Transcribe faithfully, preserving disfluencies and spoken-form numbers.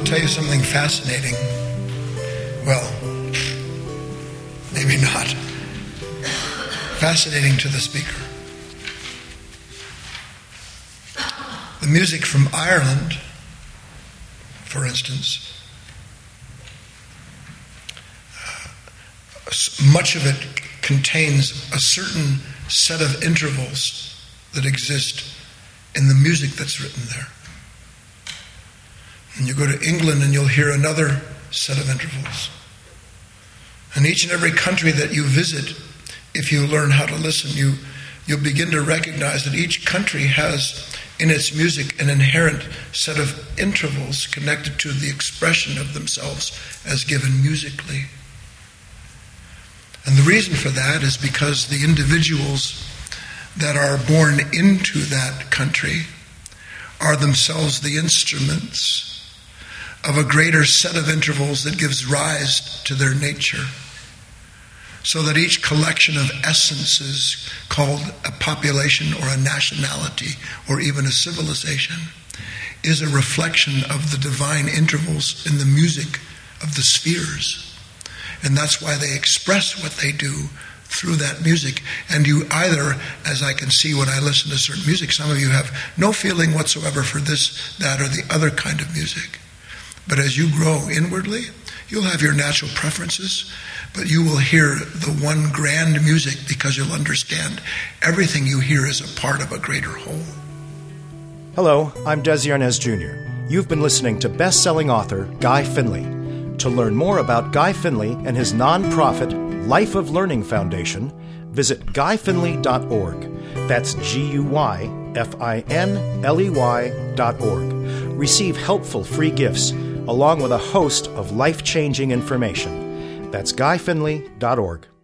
tell you something fascinating. Well, maybe not. Fascinating to the speaker. The music from Ireland, for instance, uh, much of it contains a certain set of intervals that exist in the music that's written there. And you go to England and you'll hear another set of intervals. And each and every country that you visit, if you learn how to listen, you, you'll begin to recognize that each country has in its music an inherent set of intervals connected to the expression of themselves as given musically. And the reason for that is because the individuals that are born into that country are themselves the instruments of a greater set of intervals that gives rise to their nature. So that each collection of essences called a population or a nationality or even a civilization is a reflection of the divine intervals in the music of the spheres. And that's why they express what they do through that music. And you either, as I can see when I listen to certain music, some of you have no feeling whatsoever for this, that, or the other kind of music. But as you grow inwardly, you'll have your natural preferences, but you will hear the one grand music because you'll understand everything you hear is a part of a greater whole. Hello, I'm Desi Arnaz Junior You've been listening to best-selling author Guy Finley. To learn more about Guy Finley and his non-profit Life of Learning Foundation, visit guy finley dot org. That's G U Y F I N L E Y dot org. Receive helpful free gifts along with a host of life-changing information. That's guy finley dot org.